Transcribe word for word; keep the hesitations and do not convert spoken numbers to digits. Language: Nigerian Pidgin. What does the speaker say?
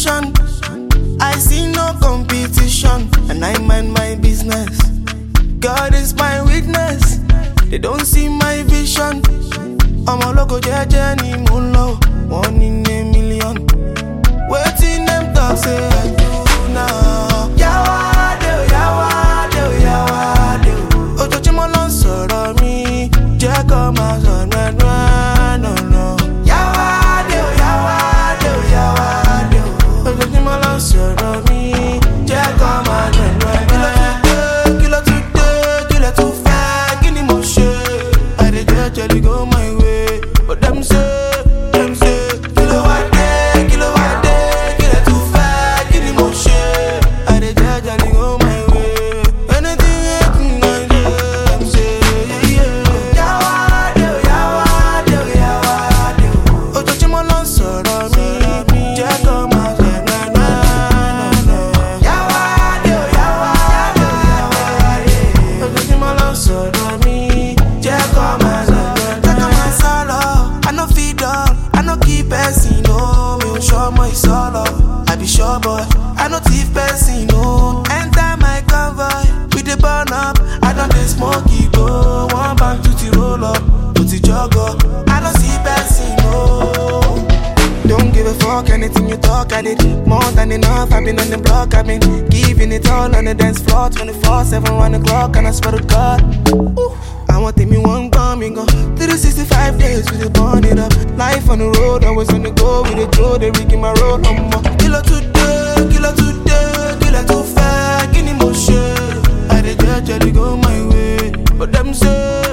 passion. I see no competition, and I mind my business. God is my witness. They don't see my vision. I'm a local journey, moon low, one in a million. Waiting them talk, say I do now. Yawade, yawade, yawade. Ojo chimo lon sọ̀rọ̀ mi, jẹ́ kó máa sọ no no no. Yawade, yawade, yawade. Ojo chimo lon sọ̀rọ̀ mi, jẹ́ kó máa no no. Kilo today, kilo too far, kini mo ṣe? I dey jejely go my way, but them say, them say, kilo wa dey, kilo wa dey, kilo too far, kini mo ṣe? I dey jejely go my way. Anything happen, I do, them say, yeah yeah. Yawade, yawade, yawade. Ojoojúmọ́ ló ń sọ̀rọ̀ mi, jẹ́ kó máa sọ no no no. Yawade, yawade, yawade. Ojoojúmọ́ ló ń sọ̀rọ̀ mi, jẹ́ kó máa sọ no no. Jẹ́ kó máa sọ̀rọ̀, I no fit dull, I no keep person, no. Mi ò ṣọmọ ìsọ̀lọ̀, I be sure boy, I no thief person, no. Enter my convoy, we dey burn up, I don dey smoke igbo. One bank duty roll up, mo ti jọgọ, I no see person, no. Don't give a fuck, anything you talk, I did more than enough. I've been on the block, I've been giving it all on the dance floor, twenty-four seven, one o'clock, and I swear to God. Ooh, I want me one coming on three sixty-five days, we dey burn it up. Life on the road, always on the go, we dey throw the rig in my road. Um, kilo today, kilo today, kilo too far, kini mo ṣe? I dey jejely go my way, but them say